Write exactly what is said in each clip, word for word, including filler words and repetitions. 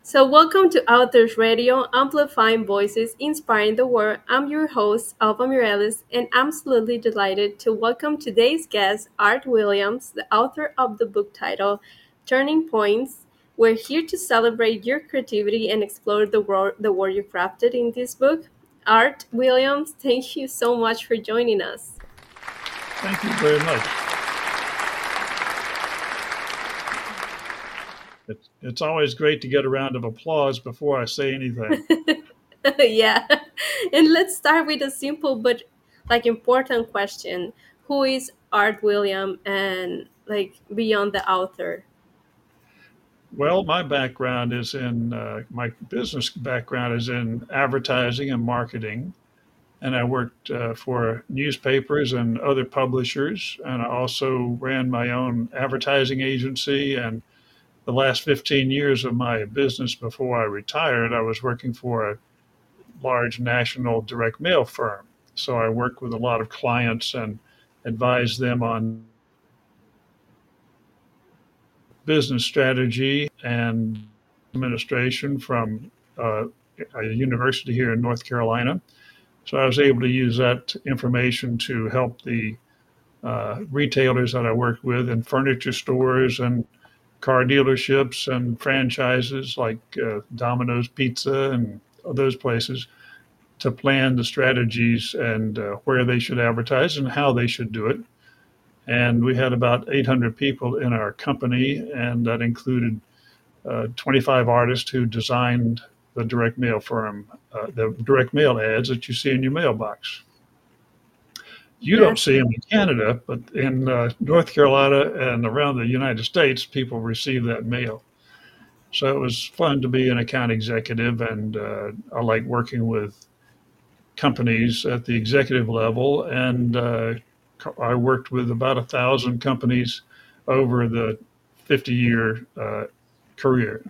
So, welcome to Authors Radio, amplifying voices, inspiring the world. I'm your host, Alva Mireles, and I'm absolutely delighted to welcome today's guest, Art Williams, the author of the book titled Turning Points. We're here to celebrate your creativity and explore the world, the world you crafted in this book. Art Williams, thank you so much for joining us. Thank you very much. It's, it's always great to get a round of applause before I say anything. Yeah. And let's start with a simple but like important question. Who is Art William and like beyond the author? Well, my background is in, uh, my business background is in advertising and marketing. And I worked uh, for newspapers and other publishers. And I also ran my own advertising agency. And the last fifteen years of my business before I retired, I was working for a large national direct mail firm. So I worked with a lot of clients and advised them on business strategy and administration from uh, a university here in North Carolina. So I was able to use that information to help the uh, retailers that I worked with in furniture stores and car dealerships and franchises like uh, Domino's Pizza and those places to plan the strategies and uh, where they should advertise and how they should do it. And we had about eight hundred people in our company, and that included uh, twenty-five artists who designed the direct mail firm, uh, the direct mail ads that you see in your mailbox. You don't Yes. see them in Canada, but in uh, North Carolina and around the United States, people receive that mail. So it was fun to be an account executive, and uh, I like working with companies at the executive level. And uh, I worked with about a thousand companies over the fifty year uh, career.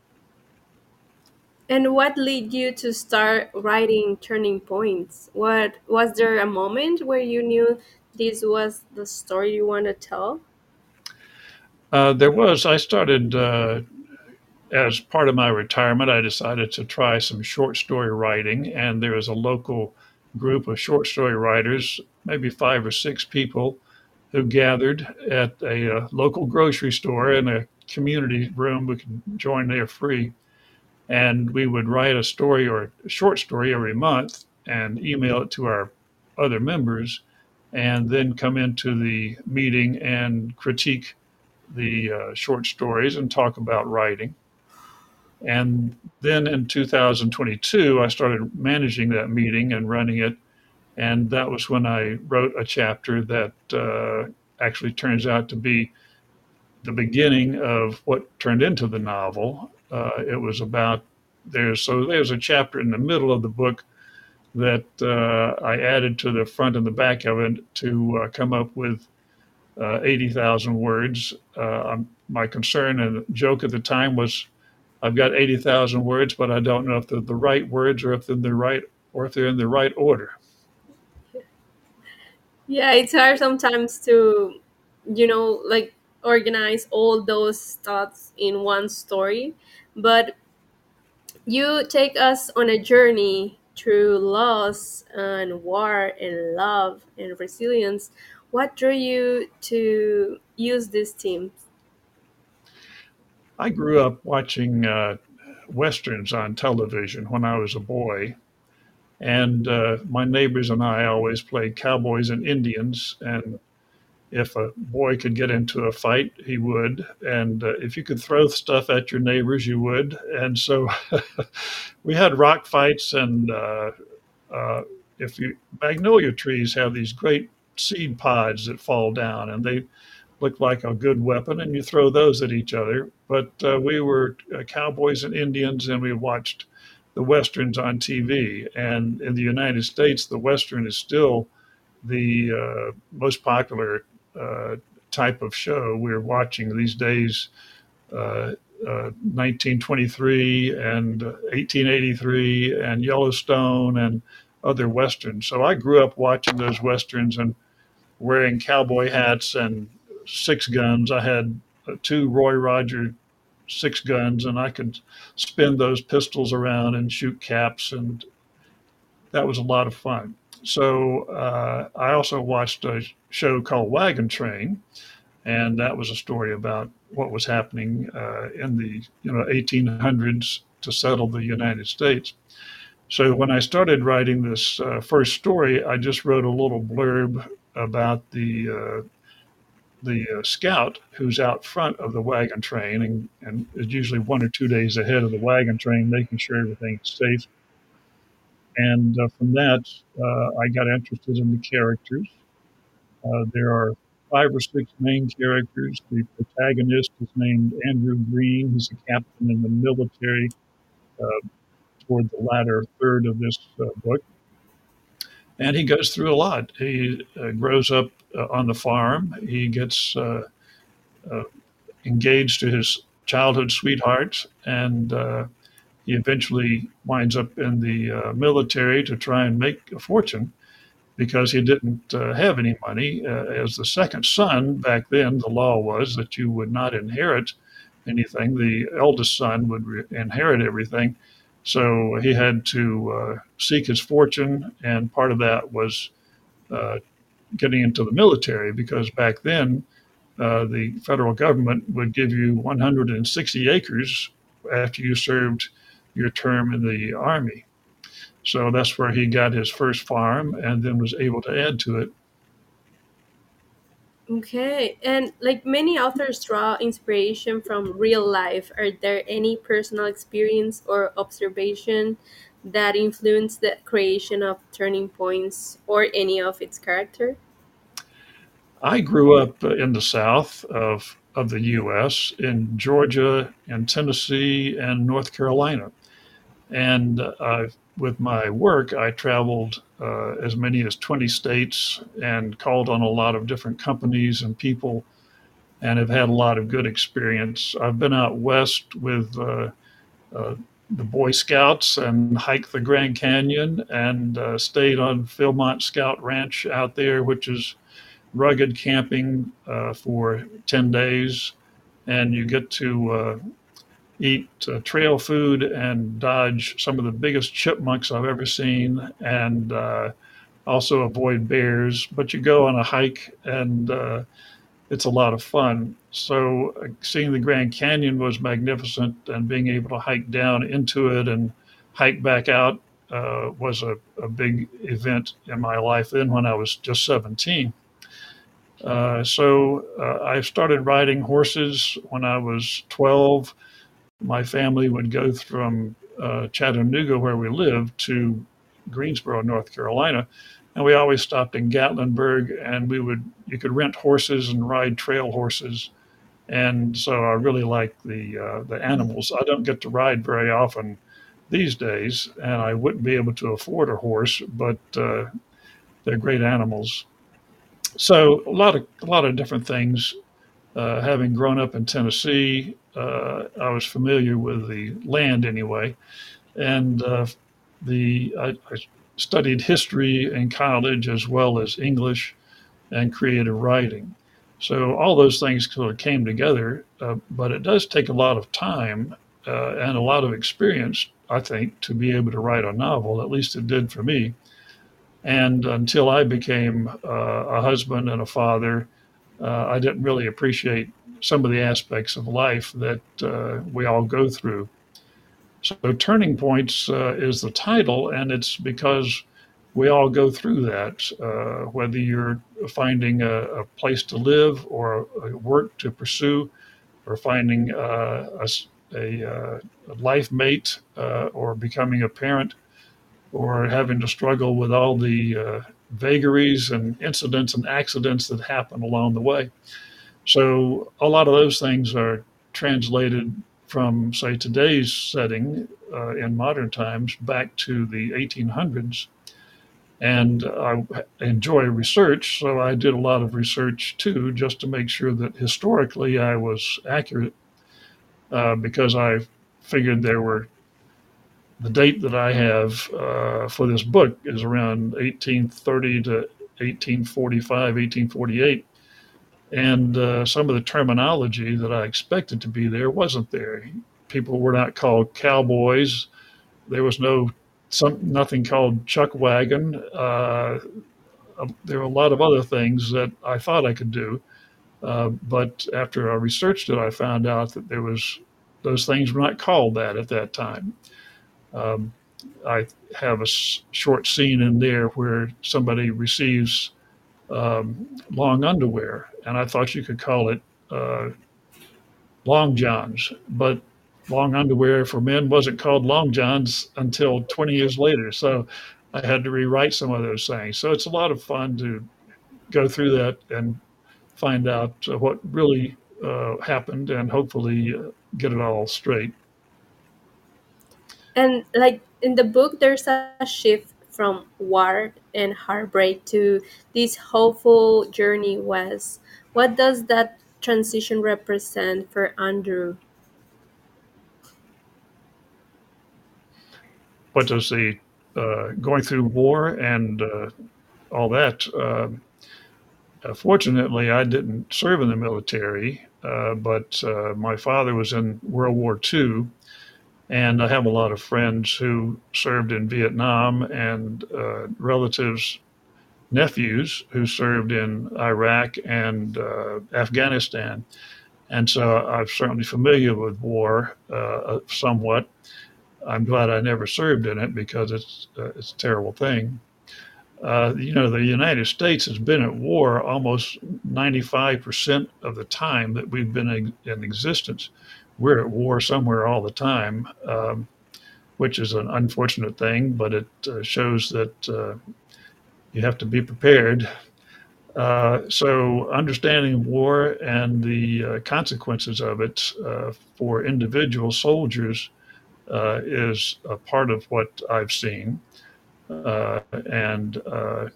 And what led you to start writing Turning Points? What was there a moment where you knew this was the story you want to tell? Uh, there was, I started uh, as part of my retirement, I decided to try some short story writing. And there was a local group of short story writers, maybe five or six people, who gathered at a uh, local grocery store in a community room. We could join there free. And we would write a story or a short story every month and email it to our other members, and then come into the meeting and critique the uh, short stories and talk about writing. And then in two thousand twenty-two, I started managing that meeting and running it. And that was when I wrote a chapter that uh, actually turns out to be the beginning of what turned into the novel. Uh, it was about there's so there's a chapter in the middle of the book that uh, I added to the front and the back of it to uh, come up with uh, eighty thousand words. Uh, my concern and joke at the time was I've got eighty thousand words, but I don't know if they're the right words or if they're the right or if they're in the right order. Yeah, it's hard sometimes to, you know, like organize all those thoughts in one story. But you take us on a journey through loss and war and love and resilience. What drew you to use these themes? I grew up watching uh, westerns on television when I was a boy, and uh, my neighbors and I always played cowboys and Indians. And if a boy could get into a fight, he would. And uh, if you could throw stuff at your neighbors, you would. And so we had rock fights. And uh, uh, if you magnolia trees have these great seed pods that fall down, and they look like a good weapon, and you throw those at each other. But uh, we were uh, cowboys and Indians, and we watched the westerns on T V. And in the United States, the western is still the uh, most popular uh, type of show. We're watching these days uh, uh, nineteen twenty-three and eighteen eighty-three and Yellowstone and other westerns. So I grew up watching those westerns and wearing cowboy hats and six guns. I had uh, two Roy Rogers six guns, and I could spin those pistols around and shoot caps, and that was a lot of fun. So uh, I also watched a show called Wagon Train, and that was a story about what was happening uh, in the you know eighteen hundreds to settle the United States. So when I started writing this uh, first story, I just wrote a little blurb about the uh, the uh, scout who's out front of the wagon train and, and is usually one or two days ahead of the wagon train, making sure everything is safe. And uh, from that, uh, I got interested in the characters. Uh, there are five or six main characters. The protagonist is named Andrew Green. He's a captain in the military uh, toward the latter third of this uh, book. And he goes through a lot. He uh, grows up uh, on the farm. He gets uh, uh, engaged to his childhood sweetheart, and uh, he eventually winds up in the uh, military to try and make a fortune because he didn't uh, have any money. Uh, as the second son, back then, the law was that you would not inherit anything. The eldest son would re- inherit everything. So he had to uh, seek his fortune, and part of that was uh, getting into the military because back then uh, the federal government would give you one hundred sixty acres after you served your term in the Army. So that's where he got his first farm and then was able to add to it. Okay, and like many authors draw inspiration from real life, are there any personal experience or observation that influenced the creation of Turning Points or any of its character? I grew up uh, in the South of, of the U S, in Georgia and Tennessee and North Carolina. And uh, with my work, I traveled uh, as many as twenty states and called on a lot of different companies and people and have had a lot of good experience. I've been out west with uh, uh, the Boy Scouts and hiked the Grand Canyon and uh, stayed on Philmont Scout Ranch out there, which is rugged camping uh, for ten days. And you get to uh, eat uh, trail food and dodge some of the biggest chipmunks I've ever seen, and uh, also avoid bears. But you go on a hike, and uh, it's a lot of fun. So uh, seeing the Grand Canyon was magnificent, and being able to hike down into it and hike back out uh, was a, a big event in my life then when I was just seventeen. Uh, so uh, I started riding horses when I was twelve. My family would go from uh, Chattanooga, where we lived, to Greensboro, North Carolina, and we always stopped in Gatlinburg. And we would you could rent horses and ride trail horses, and so I really like the uh, the animals. I don't get to ride very often these days, and I wouldn't be able to afford a horse, but uh, they're great animals. So a lot of a lot of different things. Uh, having grown up in Tennessee, uh, I was familiar with the land anyway, and uh, the I, I studied history in college as well as English and creative writing. So all those things sort of came together, uh, but it does take a lot of time uh, and a lot of experience, I think, to be able to write a novel. At least it did for me. And until I became uh, a husband and a father, uh, I didn't really appreciate some of the aspects of life that uh, we all go through. So, Turning Points uh, is the title, and it's because we all go through that, uh, whether you're finding a, a place to live or a work to pursue, or finding uh, a, a, uh, a life mate, uh, or becoming a parent, or having to struggle with all the uh, vagaries and incidents and accidents that happen along the way. So a lot of those things are translated from, say, today's setting uh, in modern times back to the eighteen hundreds. And I enjoy research, so I did a lot of research too, just to make sure that historically I was accurate, uh, because I figured there were the date that I have uh, for this book is around eighteen thirty to eighteen forty-five, eighteen forty-eight. And uh, some of the terminology that I expected to be there wasn't there. People were not called cowboys. There was no some nothing called chuck wagon. Uh, there were a lot of other things that I thought I could do, uh, but after I researched it, I found out that there was those things were not called that at that time. Um, I have a s- short scene in there where somebody receives um, long underwear, and I thought you could call it uh, long johns, but long underwear for men wasn't called long johns until twenty years later. So I had to rewrite some of those things. So it's a lot of fun to go through that and find out uh, what really uh, happened and hopefully uh, get it all straight. And like in the book, there's a shift from war and heartbreak to this hopeful journey west. What does that transition represent for Andrew? What does the uh, going through war and uh, all that? Uh, uh, fortunately, I didn't serve in the military, uh, but uh, my father was in World War two, and I have a lot of friends who served in Vietnam and uh, relatives, nephews who served in Iraq and uh, Afghanistan. And so I'm certainly familiar with war uh, somewhat. I'm glad I never served in it because it's uh, it's a terrible thing. Uh, you know, the United States has been at war almost ninety-five percent of the time that we've been in, in existence. We're at war somewhere all the time, um, which is an unfortunate thing, but it uh, shows that uh, you have to be prepared. Uh, so, understanding war and the uh, consequences of it uh, for individual soldiers uh, is a part of what I've seen. Uh, and uh,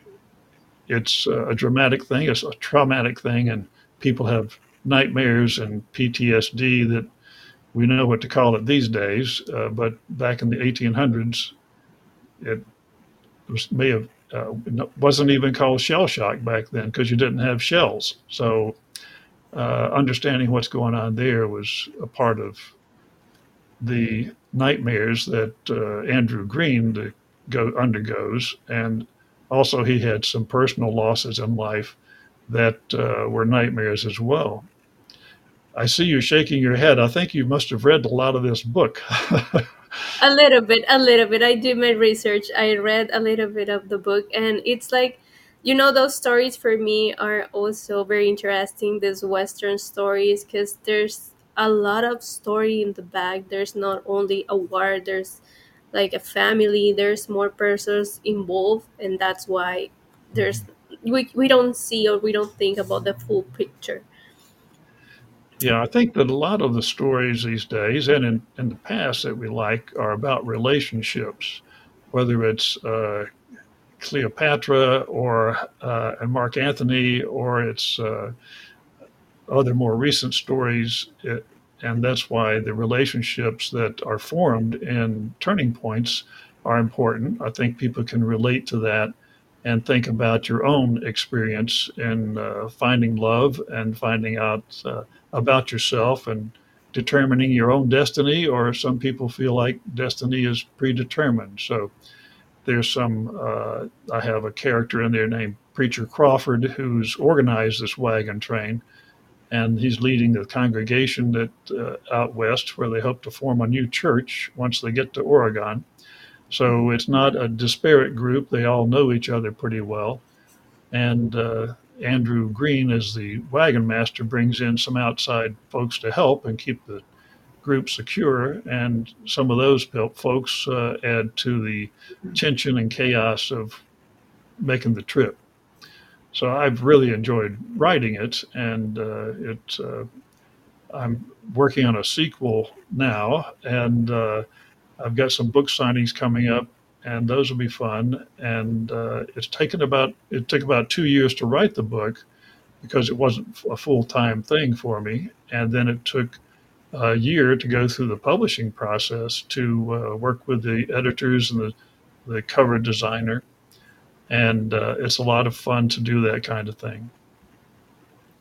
it's a dramatic thing, it's a traumatic thing, and people have nightmares and P T S D that we know what to call it these days. Uh, but back in the eighteen hundreds, it was, may have uh, wasn't even called shell shock back then because you didn't have shells. So uh, understanding what's going on there was a part of the nightmares that uh, Andrew Green the, go, undergoes, and also he had some personal losses in life that uh, were nightmares as well. I see you shaking your head. I think you must have read a lot of this book. A little bit, a little bit. I did my research. I read a little bit of the book, and it's like, you know, those stories for me are also very interesting. These Western stories, because there's a lot of story in the back. There's not only a war. There's like a family. There's more persons involved, and that's why there's we we don't see or we don't think about the full picture. Yeah, I think that a lot of the stories these days and in, in the past that we like are about relationships, whether it's uh, Cleopatra or uh, and Mark Antony, or it's uh, other more recent stories. It, and that's why the relationships that are formed in turning points are important. I think people can relate to that and think about your own experience in uh, finding love and finding out uh, about yourself and determining your own destiny, or some people feel like destiny is predetermined. So there's some, uh, I have a character in there named Preacher Crawford who's organized this wagon train, and he's leading the congregation that uh, out west where they hope to form a new church once they get to Oregon. So it's not a disparate group. They all know each other pretty well. And uh, Andrew Green, as the wagon master, brings in some outside folks to help and keep the group secure. And some of those folks uh, add to the tension and chaos of making the trip. So I've really enjoyed writing it, and uh, it uh, I'm working on a sequel now, and uh, I've got some book signings coming up, and those will be fun. And uh, it's taken about it took about two years to write the book because it wasn't a full time thing for me, and then it took a year to go through the publishing process to uh, work with the editors and the the cover designer, and uh, it's a lot of fun to do that kind of thing.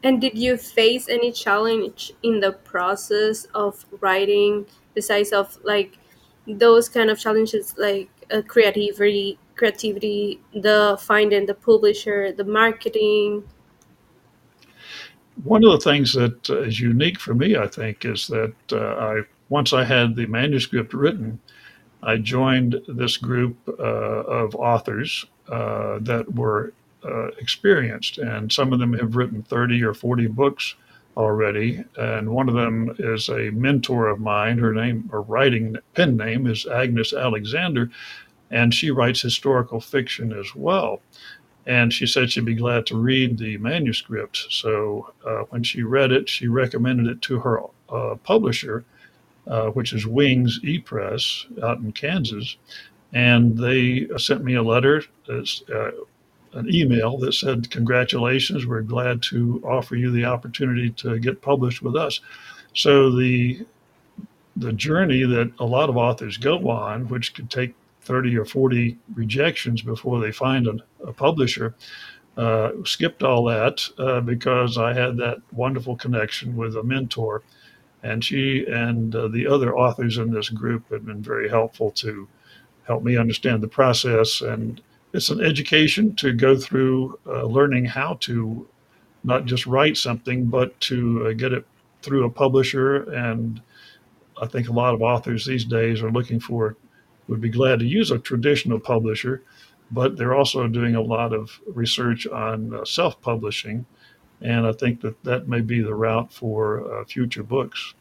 And did you face any challenge in the process of writing, besides of like those kind of challenges, like uh, creativity, creativity, the finding the publisher, the marketing? One of the things that uh, is unique for me, I think, is that uh, I once I had the manuscript written, I joined this group uh, of authors uh, that were uh, experienced, and some of them have written thirty or forty books already. And one of them is a mentor of mine. Her name, or writing pen name, is Agnes Alexander, and she writes historical fiction as well. And she said she'd be glad to read the manuscript. So uh, when she read it, she recommended it to her uh, publisher, uh, which is Wings ePress out in Kansas. And they sent me a letter, uh, an email that said, "Congratulations, we're glad to offer you the opportunity to get published with us." So the the journey that a lot of authors go on, which could take thirty or forty rejections before they find a, a publisher, uh, skipped all that uh, because I had that wonderful connection with a mentor. And she and uh, the other authors in this group have been very helpful to help me understand the process. And it's an education to go through uh, learning how to not just write something, but to uh, get it through a publisher. And I think a lot of authors these days are looking for, would be glad to use a traditional publisher, but they're also doing a lot of research on uh, self publishing. And I think that that may be the route for uh, future books.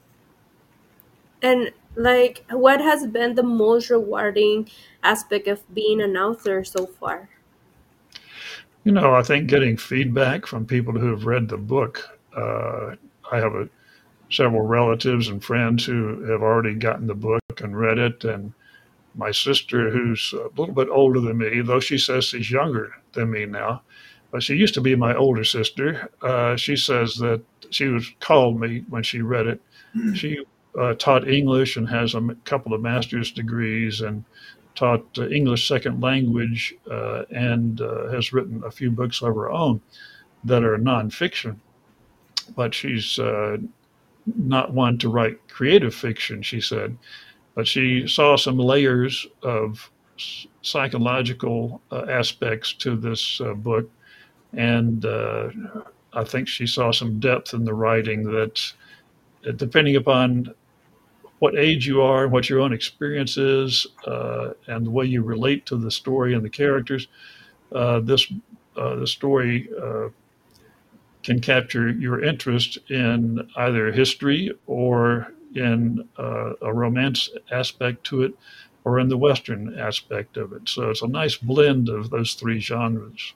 And like, what has been the most rewarding aspect of being an author so far? You know, I think getting feedback from people who have read the book. Uh, I have a, several relatives and friends who have already gotten the book and read it. And my sister, who's a little bit older than me, though she says she's younger than me now, but she used to be my older sister. Uh, she says that she was called me when she read it. She uh, taught English and has a m- couple of master's degrees and taught uh, English second language uh, and uh, has written a few books of her own that are nonfiction. But she's uh, not one to write creative fiction, she said. But she saw some layers of psychological uh, aspects to this uh, book. And uh, I think she saw some depth in the writing that, uh, depending upon what age you are and what your own experience is, uh, and the way you relate to the story and the characters, uh, this uh, the story uh, can capture your interest in either history or in uh, a romance aspect to it or in the Western aspect of it. So it's a nice blend of those three genres.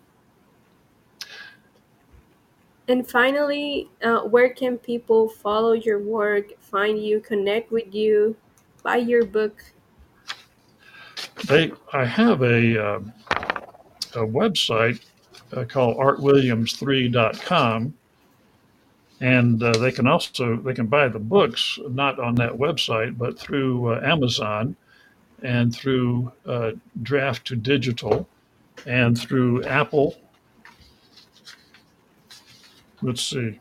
And finally, uh, where can people follow your work, find you, connect with you, buy your book? They, I have a, uh, a website uh, called art williams three dot com, and uh, they can also they can buy the books not on that website but through uh, Amazon and through uh, Draft to Digital and through Apple. Let's see,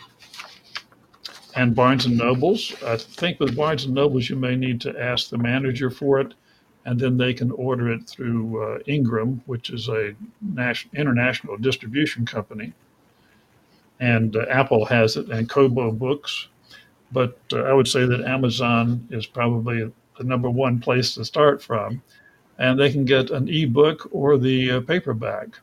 and Barnes and Nobles. I think with Barnes and Nobles you may need to ask the manager for it, and then they can order it through uh, Ingram, which is a national, international distribution company. And uh, Apple has it, and Kobo Books. But uh, I would say that Amazon is probably the number one place to start from, and they can get an ebook or the uh, paperback.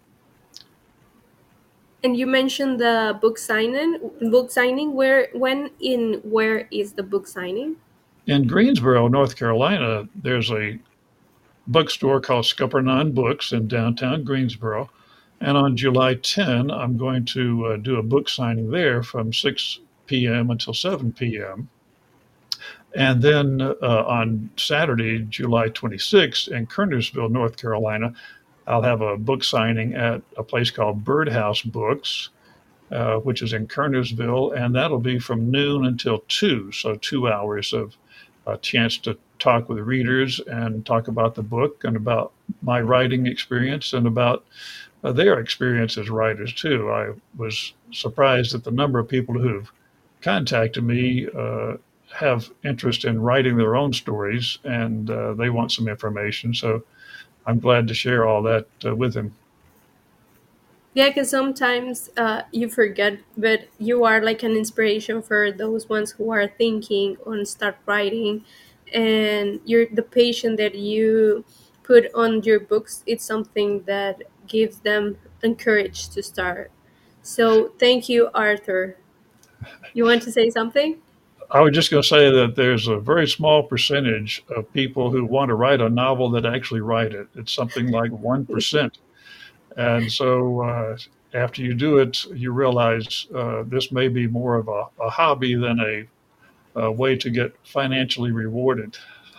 And you mentioned the book signing. Book signing. Where, when, in where is the book signing? In Greensboro, North Carolina, there's a bookstore called Scuppernong Books in downtown Greensboro. And on July tenth, I'm going to uh, do a book signing there from six p m until seven p m. And then uh, on Saturday, July twenty-sixth, in Kernersville, North Carolina, I'll have a book signing at a place called Birdhouse Books, uh, which is in Kernersville, and that'll be from noon until two, so two hours of a chance to talk with readers and talk about the book and about my writing experience and about uh, their experience as writers too. I was surprised at the number of people who've contacted me, uh, have interest in writing their own stories, and uh, they want some information. So I'm glad to share all that uh, with them. Yeah, because sometimes uh, you forget, but you are like an inspiration for those ones who are thinking on start writing, and you're the patient that you put on your books. It's something that gives them encourage to start. So thank you, Arthur. You want to say something? I was just going to say that there's a very small percentage of people who want to write a novel that actually write it. It's something like one percent. And so uh, after you do it, you realize uh, this may be more of a, a hobby than a, a way to get financially rewarded.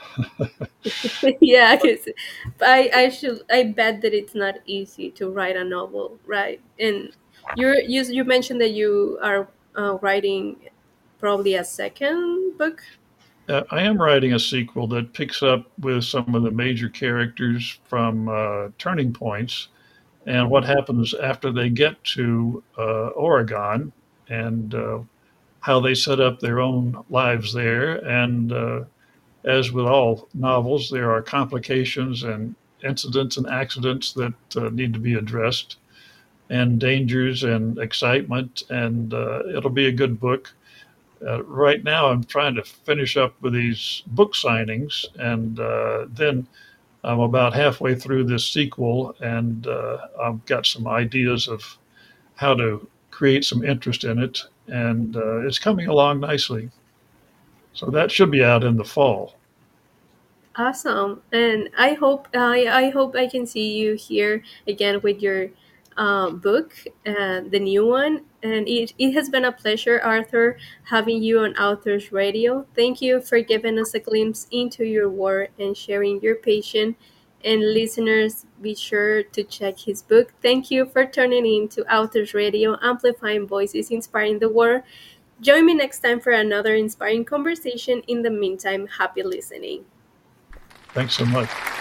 Yeah, because I I should I bet that it's not easy to write a novel, right? And you're you you mentioned that you are uh, writing probably a second book. Uh, I am writing a sequel that picks up with some of the major characters from uh, Turning Points and what happens after they get to uh, Oregon, and uh, how they set up their own lives there. And uh, as with all novels, there are complications and incidents and accidents that uh, need to be addressed, and dangers and excitement. And uh, it'll be a good book. Uh, right now, I'm trying to finish up with these book signings, and uh, then I'm about halfway through this sequel, and uh, I've got some ideas of how to create some interest in it, and uh, it's coming along nicely. So that should be out in the fall. Awesome, and I hope I I hope I can see you here again with your um, book, uh, the new one. And it, it has been a pleasure, Arthur, having you on Authors Radio. Thank you for giving us a glimpse into your work and sharing your passion. And listeners, be sure to check his book. Thank you for tuning in to Authors Radio, amplifying voices, inspiring the world. Join me next time for another inspiring conversation. In the meantime, happy listening. Thanks so much.